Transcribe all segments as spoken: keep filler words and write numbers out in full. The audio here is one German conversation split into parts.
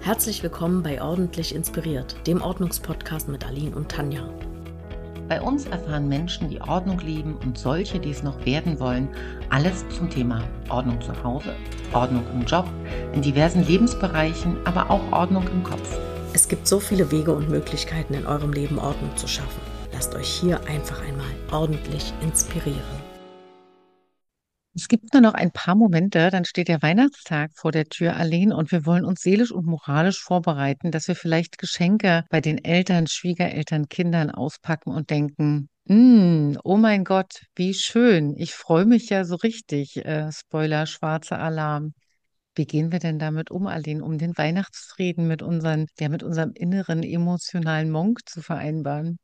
Herzlich willkommen bei Ordentlich Inspiriert, dem Ordnungspodcast mit Aline und Tanja. Bei uns erfahren Menschen, die Ordnung lieben und solche, die es noch werden wollen, alles zum Thema Ordnung zu Hause, Ordnung im Job, in diversen Lebensbereichen, aber auch Ordnung im Kopf. Es gibt so viele Wege und Möglichkeiten, in eurem Leben Ordnung zu schaffen. Lasst euch hier einfach einmal ordentlich inspirieren. Es gibt nur noch ein paar Momente, dann steht der Weihnachtstag vor der Tür, Aline, und wir wollen uns seelisch und moralisch vorbereiten, dass wir vielleicht Geschenke bei den Eltern, Schwiegereltern, Kindern auspacken und denken, "Mm, oh mein Gott, wie schön, ich freue mich ja so richtig." Äh, Spoiler, schwarzer Alarm. Wie gehen wir denn damit um, Aline, um den Weihnachtsfrieden mit unseren, ja, mit unserem inneren emotionalen Monk zu vereinbaren?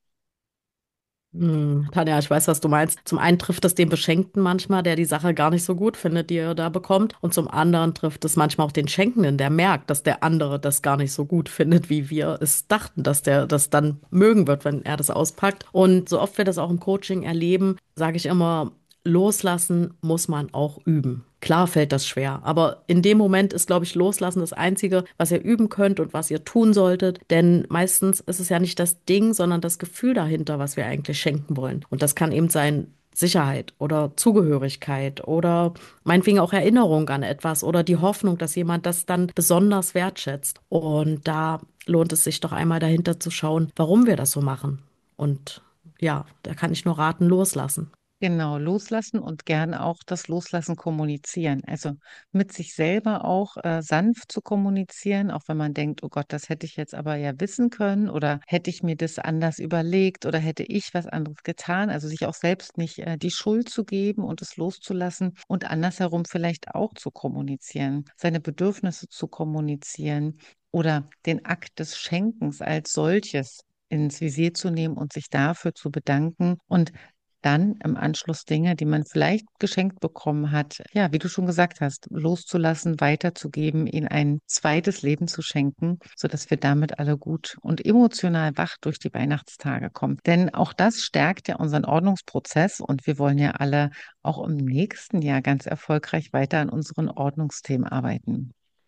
Hm, Tanja, ich weiß, was du meinst. Zum einen trifft es den Beschenkten manchmal, der die Sache gar nicht so gut findet, die er da bekommt. Und zum anderen trifft es manchmal auch den Schenkenden, der merkt, dass der andere das gar nicht so gut findet, wie wir es dachten, dass der das dann mögen wird, wenn er das auspackt. Und so oft wir das auch im Coaching erleben, sage ich immer, loslassen muss man auch üben. Klar fällt das schwer, aber in dem Moment ist, glaube ich, Loslassen das Einzige, was ihr üben könnt und was ihr tun solltet. Denn meistens ist es ja nicht das Ding, sondern das Gefühl dahinter, was wir eigentlich schenken wollen. Und das kann eben sein Sicherheit oder Zugehörigkeit oder meinetwegen auch Erinnerung an etwas oder die Hoffnung, dass jemand das dann besonders wertschätzt. Und da lohnt es sich doch einmal dahinter zu schauen, warum wir das so machen. Und ja, da kann ich nur raten, loslassen. Genau, loslassen und gern auch das Loslassen kommunizieren. Also mit sich selber auch äh, sanft zu kommunizieren, auch wenn man denkt, oh Gott, das hätte ich jetzt aber ja wissen können oder hätte ich mir das anders überlegt oder hätte ich was anderes getan. Also sich auch selbst nicht äh, die Schuld zu geben und es loszulassen und andersherum vielleicht auch zu kommunizieren, seine Bedürfnisse zu kommunizieren oder den Akt des Schenkens als solches ins Visier zu nehmen und sich dafür zu bedanken und dann im Anschluss Dinge, die man vielleicht geschenkt bekommen hat, ja, wie du schon gesagt hast, loszulassen, weiterzugeben, ihnen ein zweites Leben zu schenken, sodass wir damit alle gut und emotional wach durch die Weihnachtstage kommen. Denn auch das stärkt ja unseren Ordnungsprozess und wir wollen ja alle auch im nächsten Jahr ganz erfolgreich weiter an unseren Ordnungsthemen arbeiten.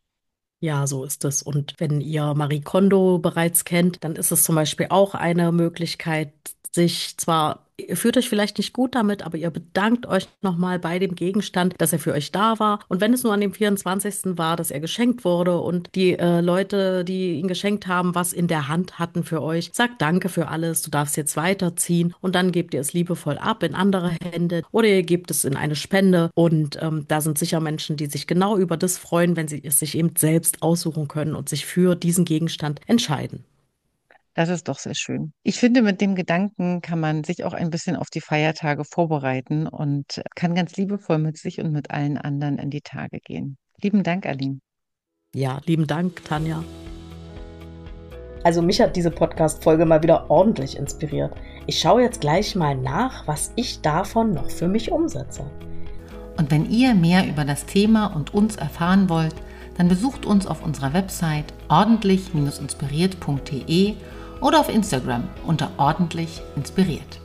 Ja, so ist es. Und wenn ihr Marie Kondo bereits kennt, dann ist es zum Beispiel auch eine Möglichkeit, sich zwar, ihr fühlt euch vielleicht nicht gut damit, aber ihr bedankt euch nochmal bei dem Gegenstand, dass er für euch da war. Und wenn es nur an dem vierundzwanzigsten war, dass er geschenkt wurde und die äh, Leute, die ihn geschenkt haben, was in der Hand hatten für euch, sagt Danke für alles, du darfst jetzt weiterziehen und dann gebt ihr es liebevoll ab in andere Hände oder ihr gebt es in eine Spende. Und ähm, da sind sicher Menschen, die sich genau über das freuen, wenn sie es sich eben selbst aussuchen können und sich für diesen Gegenstand entscheiden. Das ist doch sehr schön. Ich finde, mit dem Gedanken kann man sich auch ein bisschen auf die Feiertage vorbereiten und kann ganz liebevoll mit sich und mit allen anderen in die Tage gehen. Lieben Dank, Aline. Ja, lieben Dank, Tanja. Also mich hat diese Podcast-Folge mal wieder ordentlich inspiriert. Ich schaue jetzt gleich mal nach, was ich davon noch für mich umsetze. Und wenn ihr mehr über das Thema und uns erfahren wollt, dann besucht uns auf unserer Website ordentlich inspiriert punkt de oder auf Instagram unter ordentlich inspiriert.